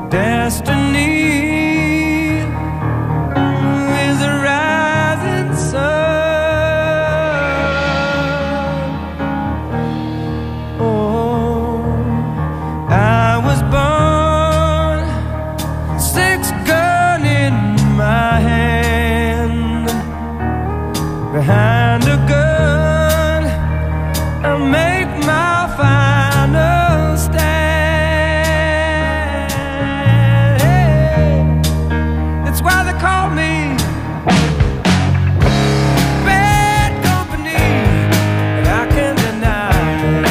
destiny is a rising sun. Oh, I was born, 6-gun in my hand, behind a gun I make my final stand. Hey, that's why they call me bad company, and I can't deny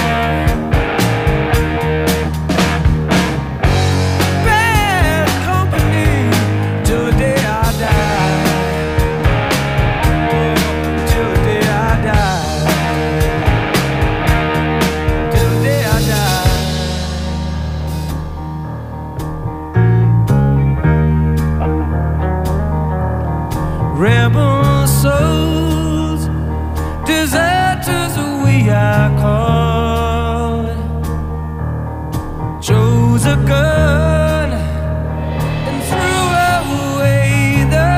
bad company till the day I die. Till the day I die. Till the day I die. Rebel souls, deserters we are called. Chose a gun and threw away the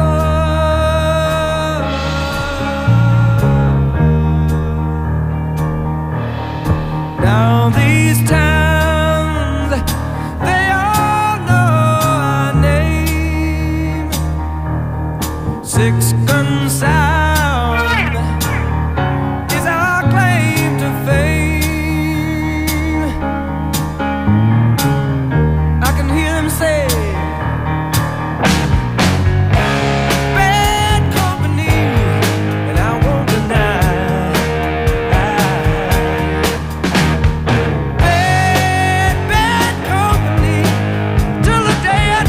sword. Now these towns, they all know our name. 6-gun sound is our claim to fame. I can hear them say, bad company, and I won't deny. Bad company till the day I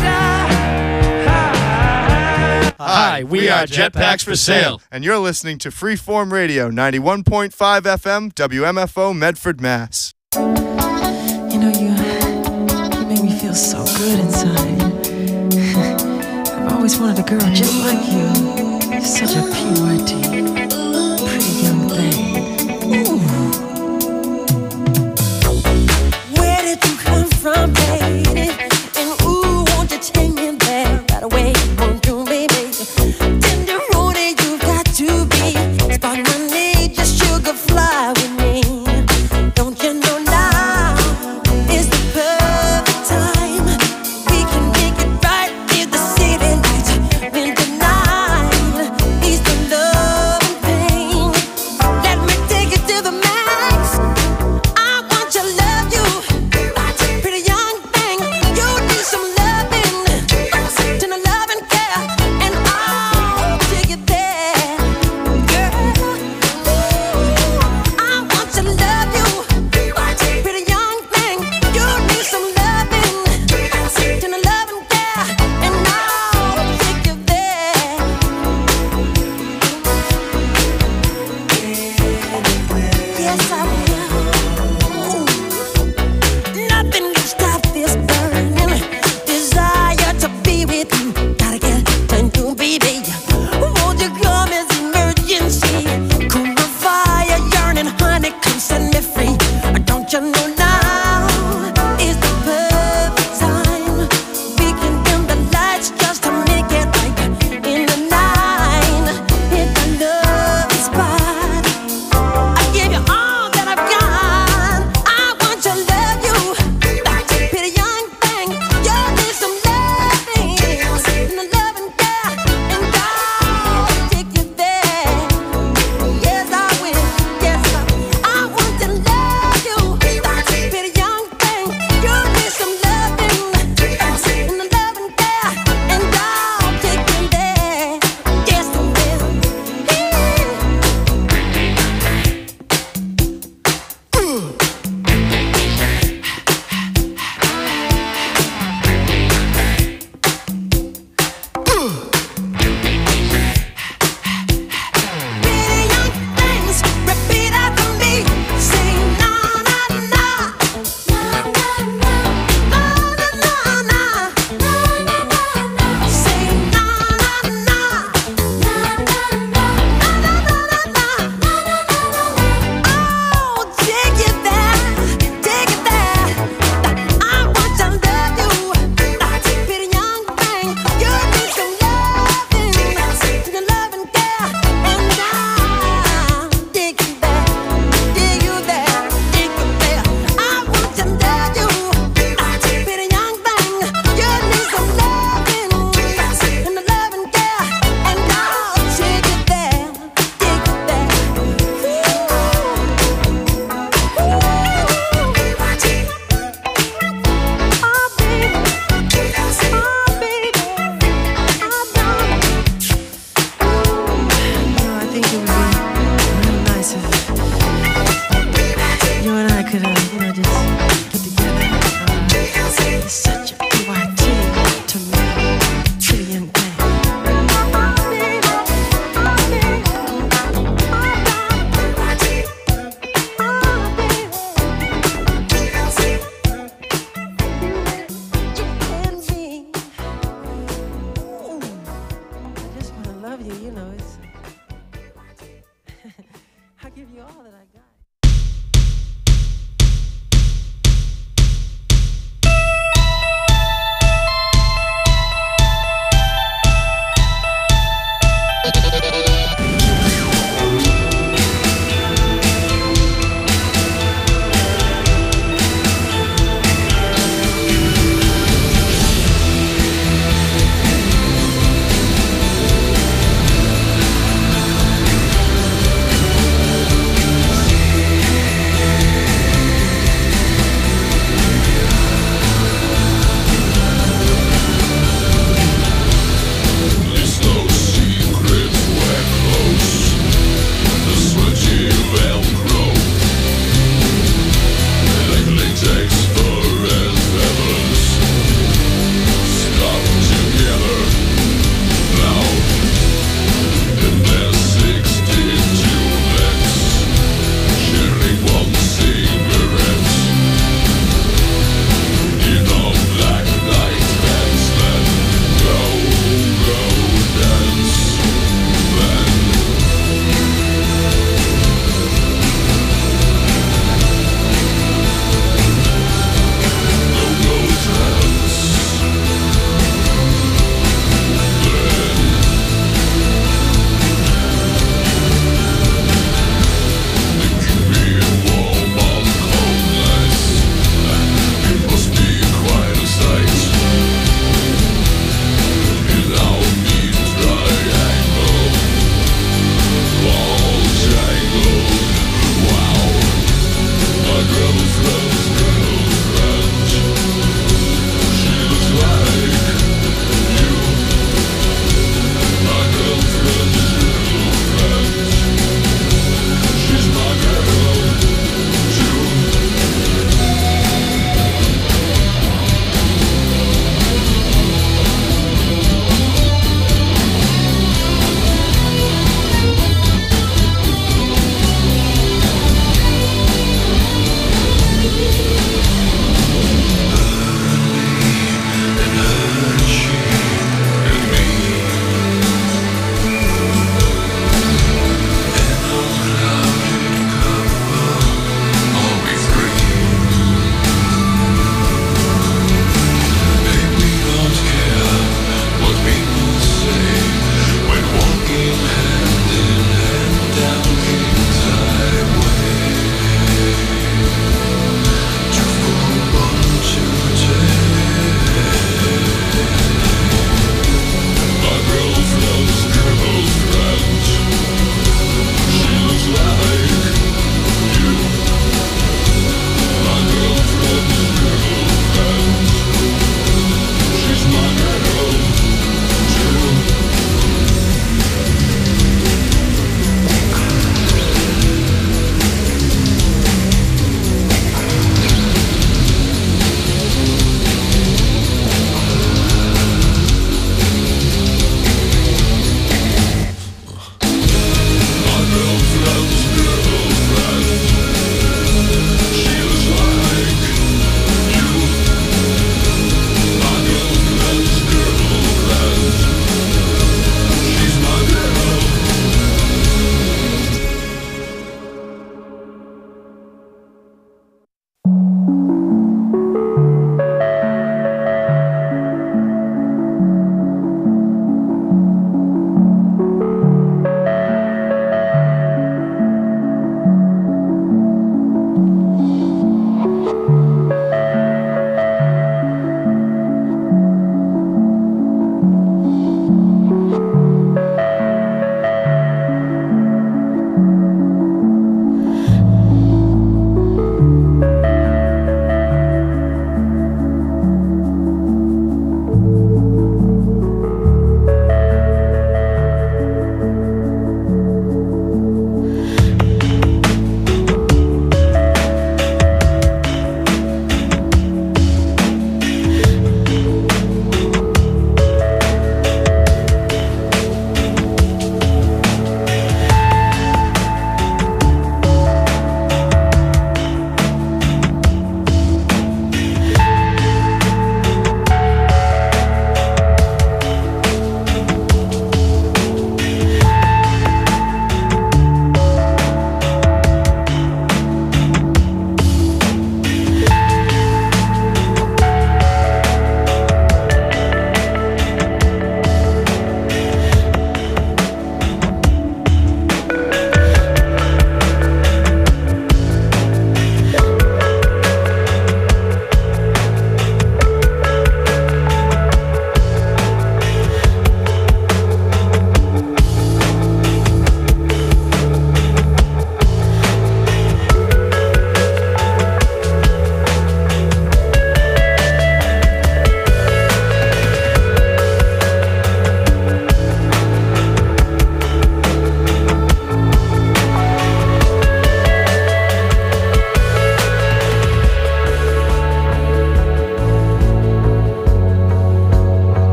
die. Hi, we are Jetpacks for Sale. And you're listening to Freeform Radio, 91.5 FM, WMFO, Medford, Mass. You know, you make me feel so good inside. I've always wanted a girl just like you. You're such a PYT, pretty young thing. Ooh. Where did you come from, baby? And ooh, won't you take me there right away? Won't you, baby? Tender roadie, you've got to be. Spark my need, just sugar fly with me. Don't you know now is the perfect time? We can make it right near the city lights. Winter night, ease the love and pain.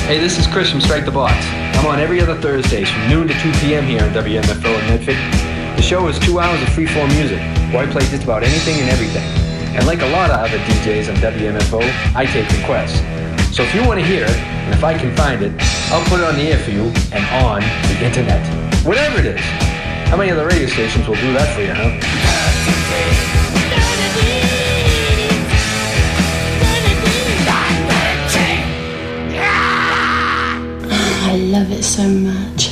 Hey, this is Chris from Strike the Box. I'm on every other Thursdays from noon to 2 p.m. here on WMFO in Medford. The show is 2 hours of freeform music, where I play just about anything and everything. And like a lot of other DJs on WMFO, I take requests. So if you want to hear it, and if I can find it, I'll put it on the air for you and on the internet. Whatever it is. How many other radio stations will do that for you, huh? I love it so much.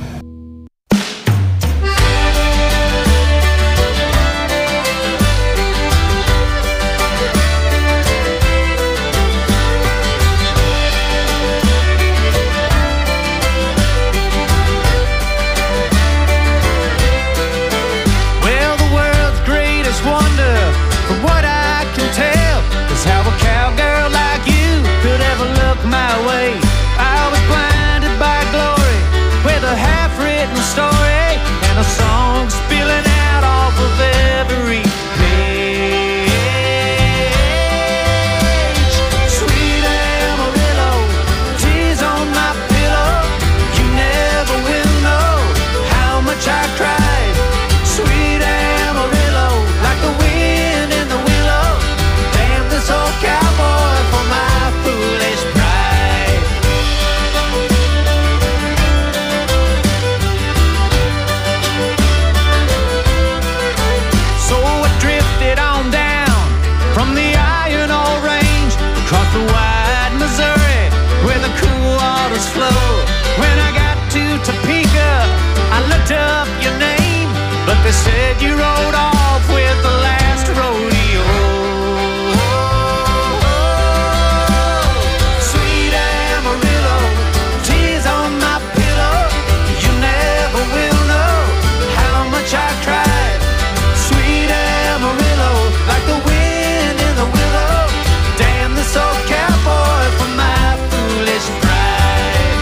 Well, the world's greatest wonder, from what I can tell, is how a cowgirl like you could ever look my way. I was blinded by glory, with a half-written story and a song spilling out off of every page. Sweet Amarillo, tears on my pillow. You never will know how much I cried. Sweet Amarillo, like the wind in the willow. Damn this old cowboy for my foolish pride. So I drifted on down from the Iron Ore Range across the wide Missouri where the cool waters flow. When I got to Topeka, I looked up your name, but they said you rode off with the last rodeo. Sweet Amarillo, tears on my pillow. You never will know how much I cried. Sweet Amarillo, like the wind in the willow. Damn this old cowboy for my foolish pride.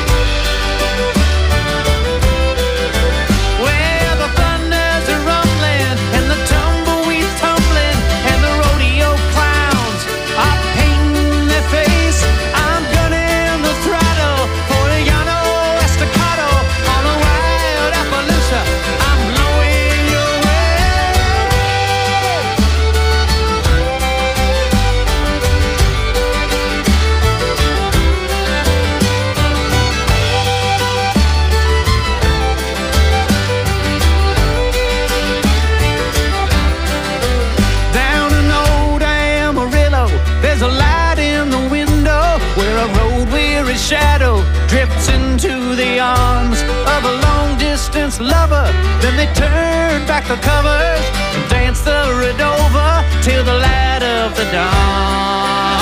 Well, the thunders are rumbling and the tumbleweeds tumbling and the rodeo clowns are painting their face. I'm gunning the throttle for a Llano Estacado on a wild Appaloosa. I'm blowing your way. Down in old Amarillo, there's a light in the window where a road-weary shadow drifts into the arms of a long-distance lover. Then they turn back the covers and dance the Redova till the light of the dawn.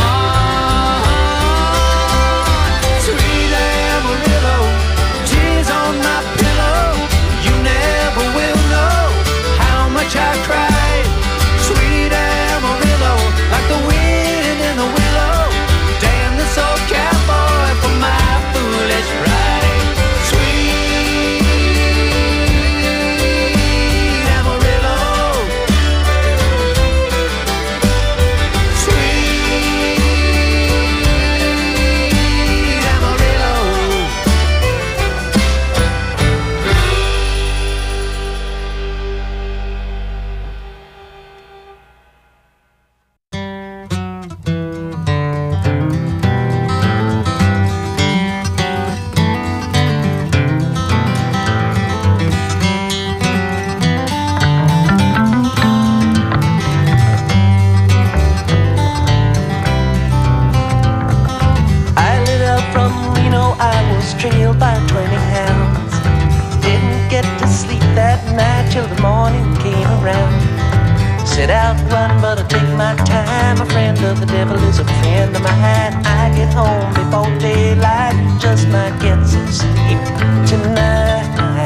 Sweet Amarillo, tears on my pillow. You never will know how much I cried. Sweet Amarillo, like the wind in the willow. Damn this old cowboy for my foolish pride. Sweet Amarillo, sweet Amarillo. I lit up from Reno, I was trailed by 20 hounds. Didn't get to sleep that night till the morning came around. Set out run, but I take my time. A friend of the devil is a friend of mine. I get home before daylight, just might get some sleep tonight.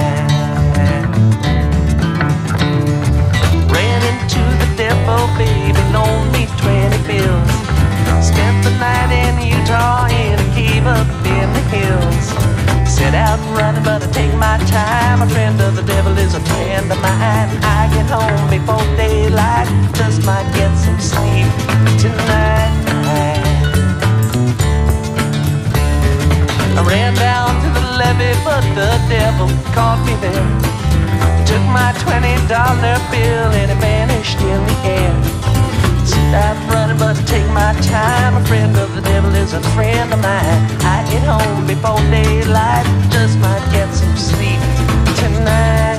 Ran into the devil, baby, loaned me 20 bills. Spent the night in Utah in a cave up in the hills. Set out running, but I take my time. A friend of the devil is a friend of mine. I get home before daylight, just might get some sleep tonight. ran down to the levee, but the devil caught me there. Took my $20 bill and it vanished in the air. Stop running, but take my time. A friend of the devil is a friend of mine. I get home before daylight, just might get some sleep tonight.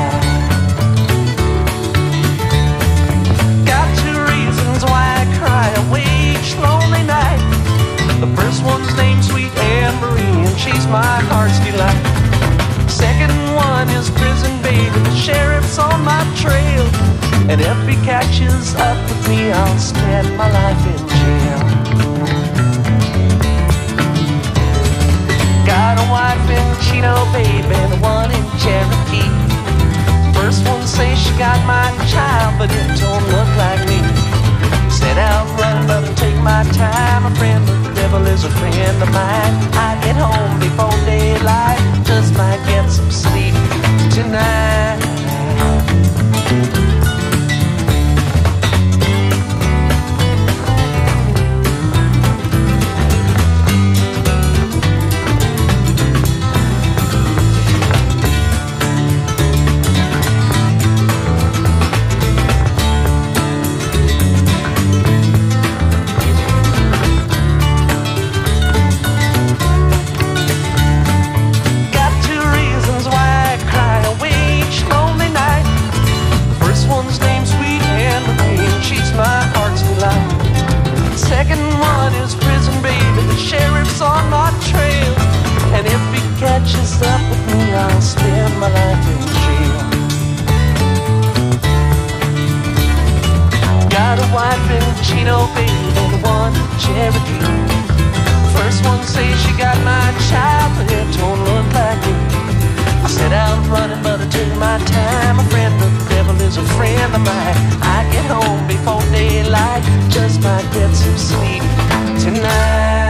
Got two reasons why I cry away each lonely night. The first one's named Sweet Anne Marie, and she's my heart's delight. Second one is prison baby, the sheriff's on my trail, and if he catches up with me, I'll spend my life in jail. Got a wife in Chino, baby, and one in Cherokee. First one says she got my child, but it don't look like me. Set out running, but I'll take my time. A friend of the devil is a friend of mine. I get home before daylight, just might get some sleep tonight. Catches up with me, I'll spend my life in jail. Got a wife in Chino, baby, and one in Cherokee. First one says she got my child, but it don't look like it. I set out running, but I took my time. A friend of the devil is a friend of mine. I get home before daylight, just might get some sleep tonight.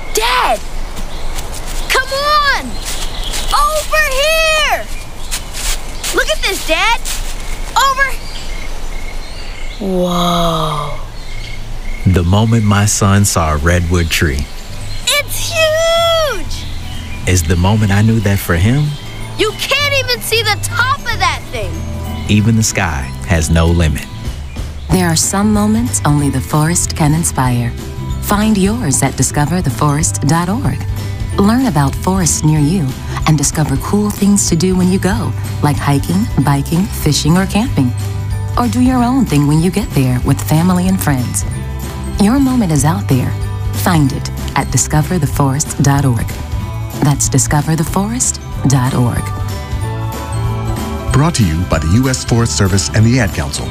Dad! Come on! Over here! Look at this, Dad! Over... Whoa. The moment my son saw a redwood tree It's huge! is the moment I knew that for him, You can't even see the top of that thing! even the sky has no limit. There are some moments only the forest can inspire. Find yours at discovertheforest.org. Learn about forests near you and discover cool things to do when you go, like hiking, biking, fishing, or camping. Or do your own thing when you get there with family and friends. Your moment is out there. Find it at discovertheforest.org. That's discovertheforest.org. Brought to you by the U.S. Forest Service and the Ad Council.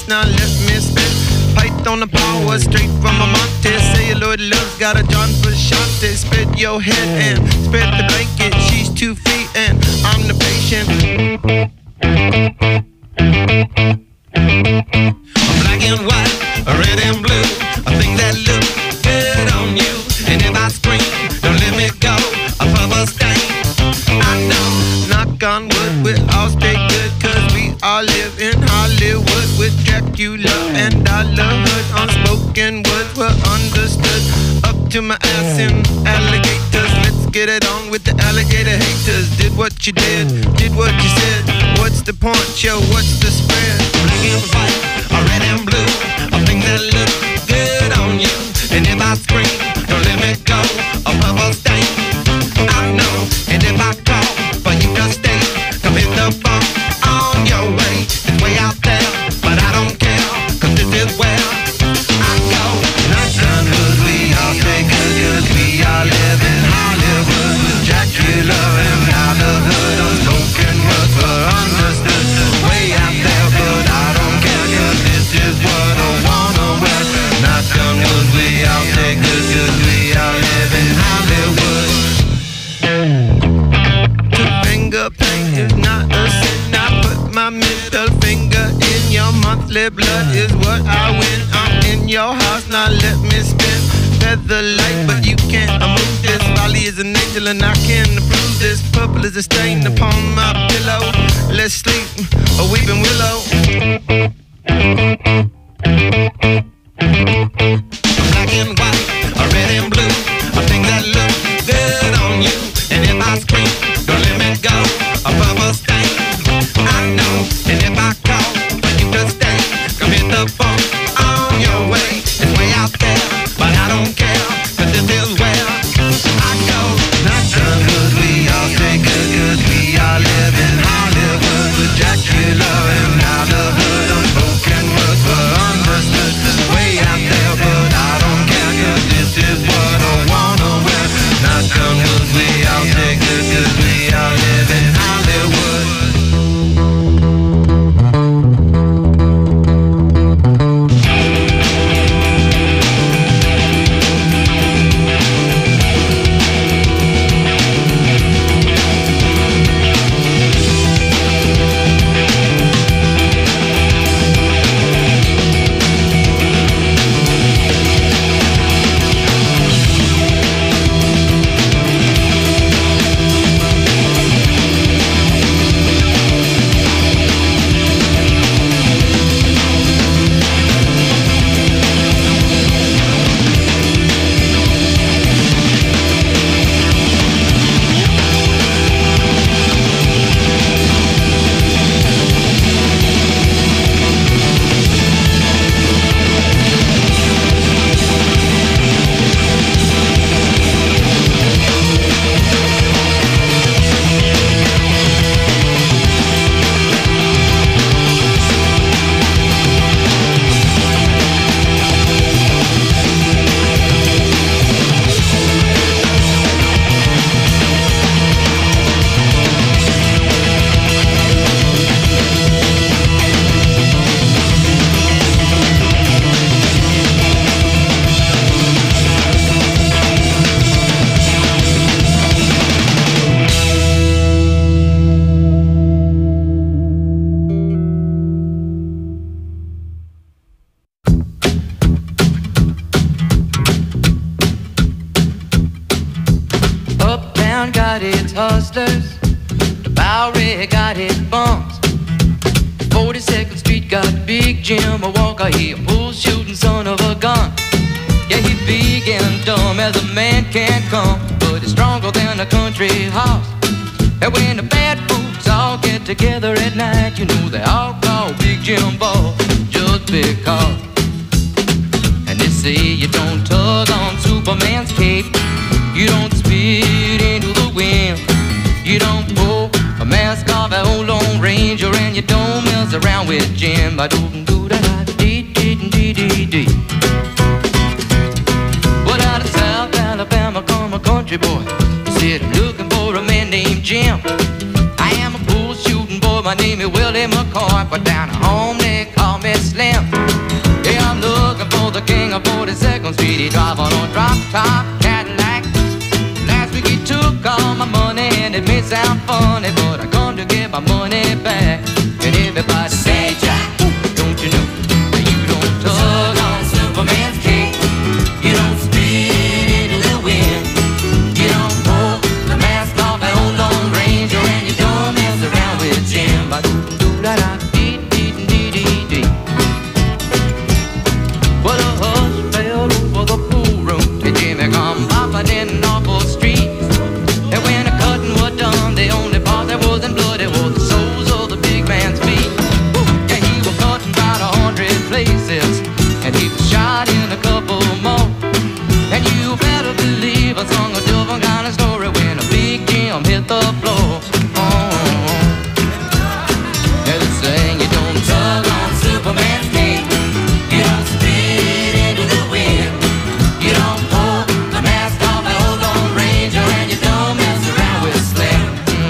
house, now let me spit. Python the power straight from a Monte. Celluloid love's got a John Frusciante. Spread your head and spread the blanket. She's 2 feet and I'm the patient. Black and white, red and blue, a thing that looks good on you. And if I scream, don't let me go, a purple stain. I know, knock on wood, we'll all stay good, cause we all live in Hollywood with Dracula and Dollarhood. Unspoken words were understood. Up to my ass in alligators. Let's get it on with the alligator haters. Did what you did what you said. What's the point, yo, what's the spread? Black and white, red and blue, a thing that looks good on you. And if I scream, don't let me go, a purple stain. I know, and if I call for you to stay, come hit the phone on your way. It's way out there, but I don't care, cause this is where I go. Not done good, we all stay good, cause we all live in Hollywood with Dracula and Dollarhood. Unspoken words were understood, way out there, but I don't care, cause this is what I wanna wear. Not done good, we all stay good, cause we all live in Hollywood. Two-finger paint is not a sin. I put my middle finger in your monthly blood is what I win. I'm in your house, now let me spin. Feather light, but you can't move this. Raleigh is an angel and I can approve this. Purple is a stain upon my pillow. Let's sleep, a weeping willow. Black and white, red and blue, a thing that looks good on you. And if I scream, don't let me go, a purple stain. I know, and if I call for you to stay, come hit the phone on your way. It's way out there, but I don't care, cause this is where I go. Not done good, we all stay good, cause we all live in Hollywood with Dracula and Dollarhood. Unspoken words were understood, way out there, but I don't care, cause this is what I wanna wear. Not done good, we all stay good, cause we all live in Hollywood. Got its hustlers, the Bowery got its bums. 42nd Street got Big Jim, a Walker, he a bull shooting son of a gun. Yeah, he big and dumb as a man can come, but he's stronger than a country horse. And when the bad folks all get together at night, you know they all call Big Jim Ball just because. And they say you don't tug on Superman's cape, you don't spit into the wind, you don't pull a mask off an old Lone Ranger, and you don't mess around with Jim. Well, out of South Alabama come a country boy. He said, I'm looking for a man named Jim. I am a bull shooting boy, my name is Willie McCoy, but down at home they call me slim. Yeah, I'm looking for the king of 42nd Street. He drive on a drop-top Cadillac. Last week he took all my money and it may sound funny, but I come to get my money back. And everybody say, Jack, don't you know that you don't tug on Superman's cape? You don't spit into the wind. You don't pull the mask off that old Lone Ranger, and you don't mess around with Jim. Ba-do-do-da-da-dee-dee-dee-dee. Well, a hush fell over the pool room, and Jimmy come popping in off the street. And when the cutting was done, the only part that wasn't bloody was the soles of the big man's feet. Yeah, he was cutting about 100 places, and he was shot in a couple more. And you better believe I sung a different kind of story when a big Jim hit the floor. Yeah, they saying you don't tug on Superman's cape. You don't spit into the wind. You don't pull the mask off that old Lone Ranger, and you don't mess around with Slim.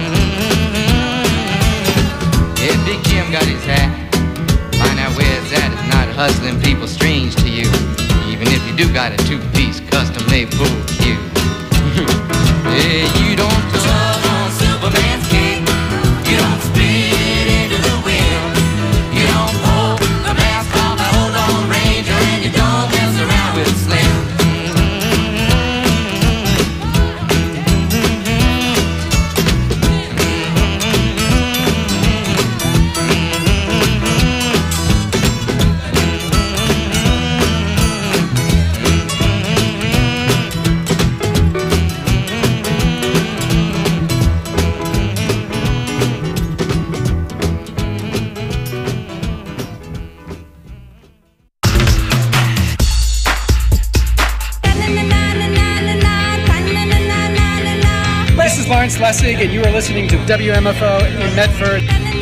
Yeah, Big Jim got his hat. Find out where it's at. It's not hustling people strange to you, even if you do got a two-piece custom-made pool cue. Yeah, you don't tug on Superman's cape. You don't spit into the wind. You don't pull the mask off that old Lone Ranger, and you don't mess around with Slim. This is Lawrence Lessig, and you are listening to WMFO in Medford.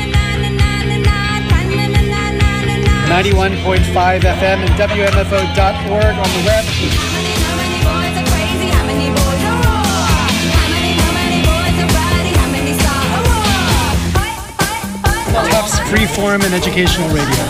91.5 FM and WMFO.org on the web. Tufts Freeform and Educational Radio.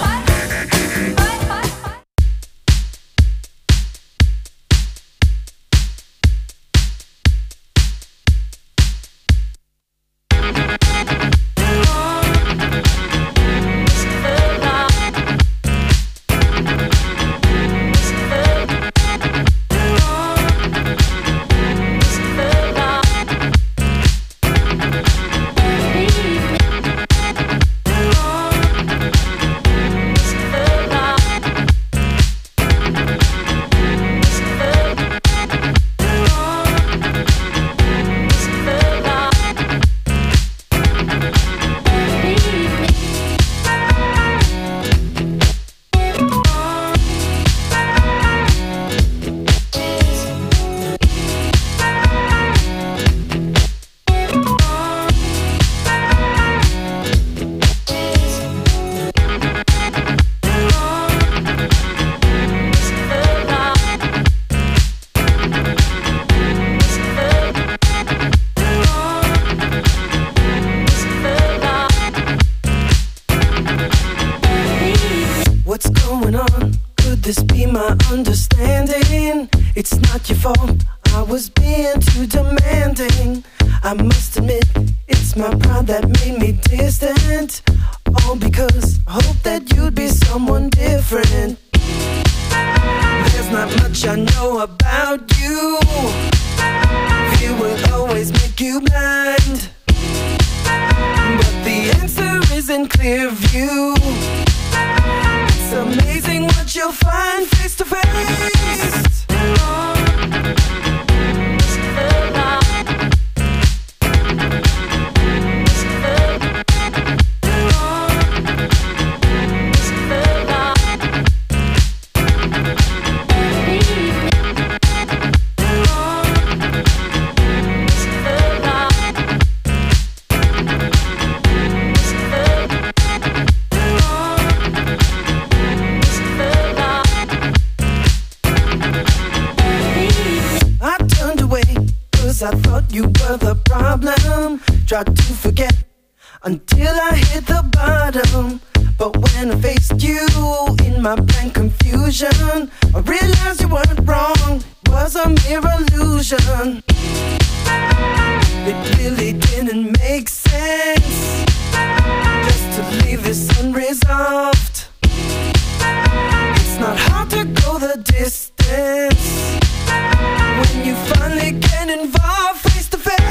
It's not your fault, I was being too demanding. I must admit, it's my pride that made me distant. All because I hope that you'd be someone different. There's not much I know about you. Fear will always make you blind, but the answer is in clear view. It's amazing what you'll find face to face. I thought you were the problem. Tried to forget until I hit the bottom. But when I faced you in my blank confusion, I realized you weren't wrong, it was a mere illusion. It really didn't make sense just to leave this unresolved. It's not hard to go the distance when you finally get involved face to face.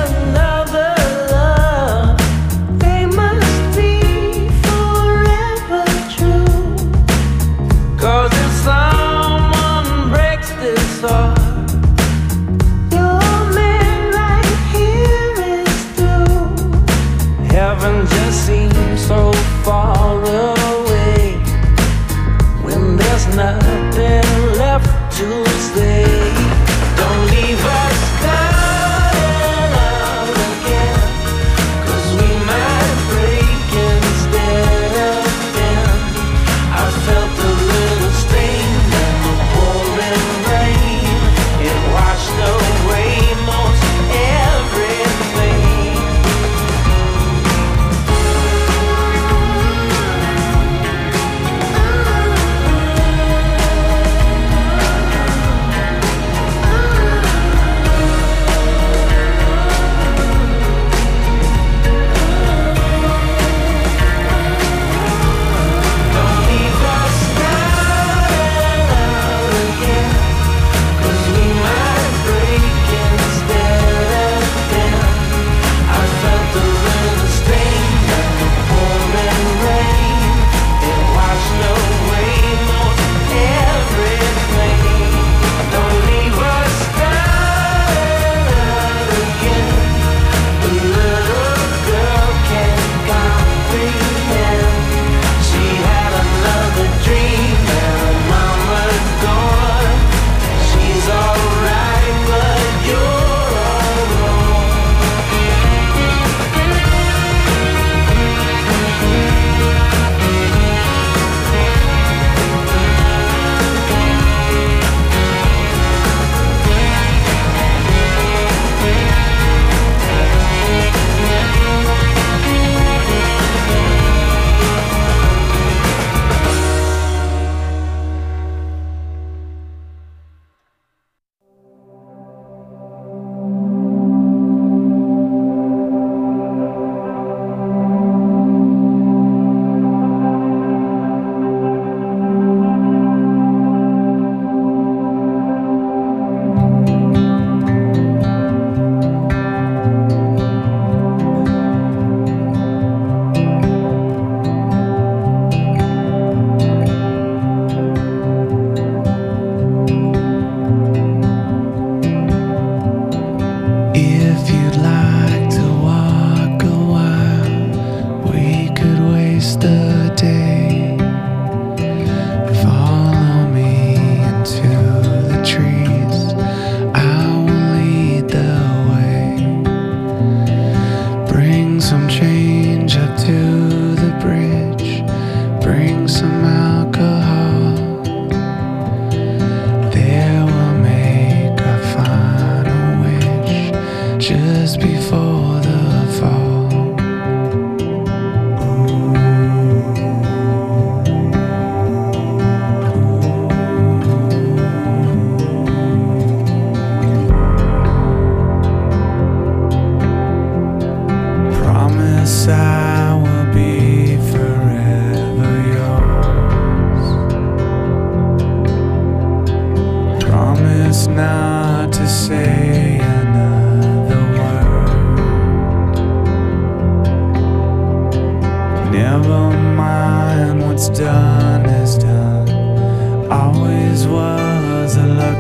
They must be forever.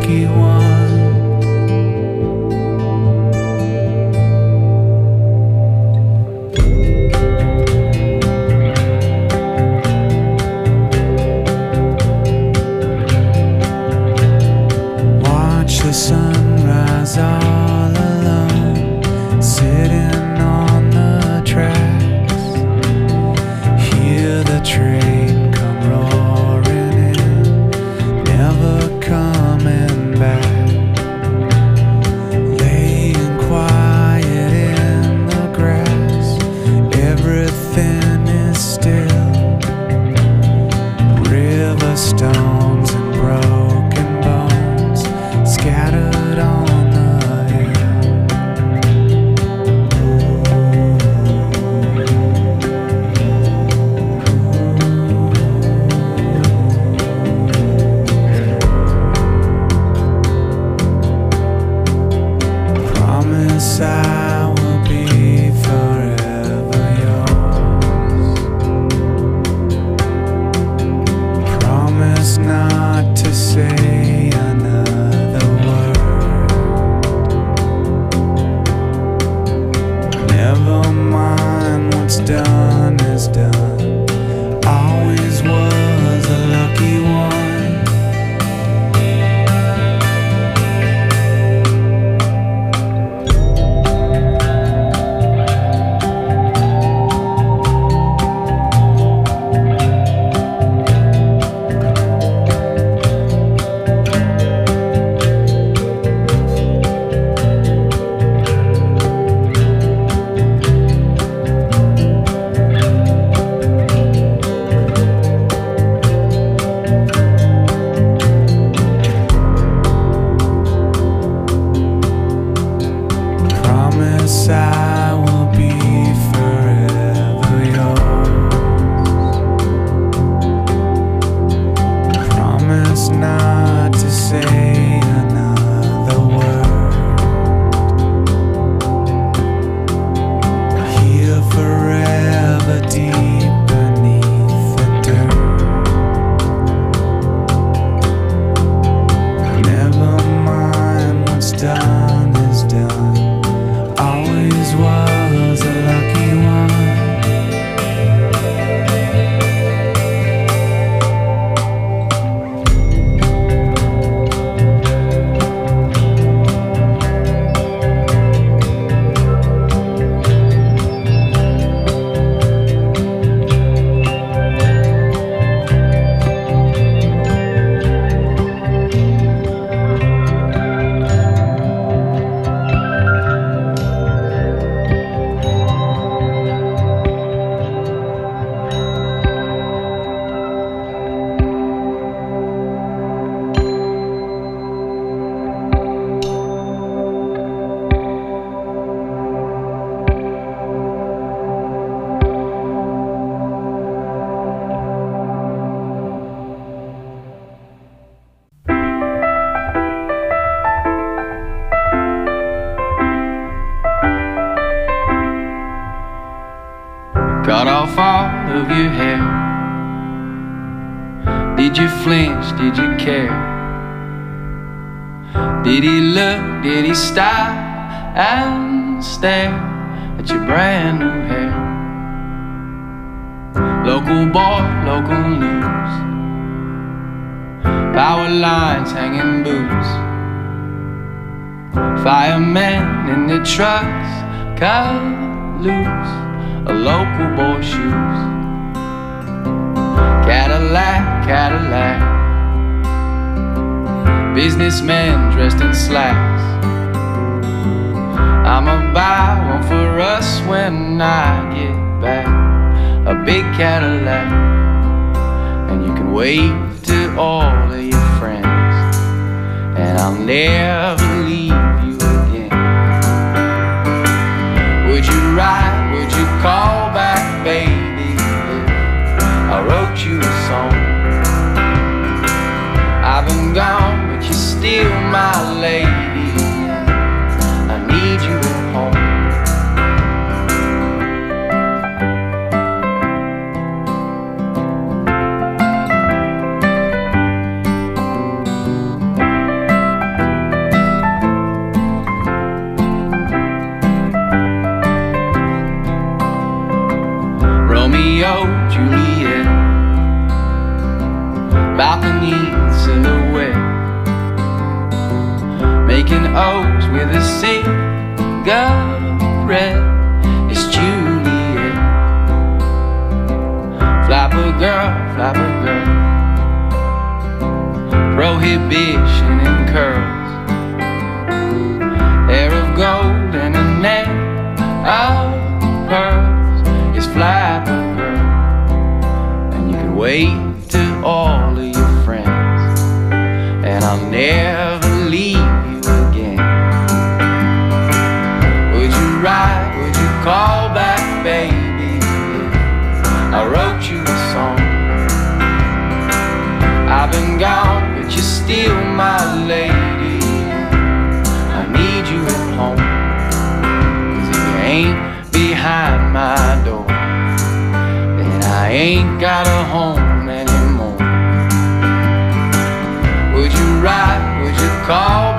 lucky one. Watch the sunrise all alone, sitting on the tracks. Hear the train come roaring in, never coming back. Laying quiet in the grass, everything is still. River stones and broken bones scattered on the hill. Promise I will be forever yours. Promise not to say another word. Never mind, what's done is done. Always was a lucky one. Promise I will be forever yours. Promise not to say another word. Here forever deep beneath the dirt. Never mind, what's done is done. Always was a lucky one. Cut off all of your hair. Did you flinch? Did you care? Did he look? Did he stop and stare at your brand new hair? Local boy, local news. Power lines hanging boots. Firemen in the trucks cut loose a local boy's shoes. Cadillac, Cadillac. Businessmen dressed in slacks. I'ma buy one for us when I get back. A big Cadillac. And you can wave to all of your friends, and I'll never leave you again. Would you ride? Would you call back, baby, if I wrote you a song? I've been gone, but you're still my lady. I need you at home. Romeo, Juliet, balcony silhouette, making O's with a cigarette. It's Juliet. Flapper girl, prohibition in curls, hair of gold and a net of pearls. It's flapper girl, and you can wave to all of your friends, and I'll never leave you again. Would you write, would you call back, baby? I wrote you a song. I've been gone, but you're still my lady. I need you at home, 'cause if you ain't behind my door, then I ain't got a home anymore. Would you write, would you call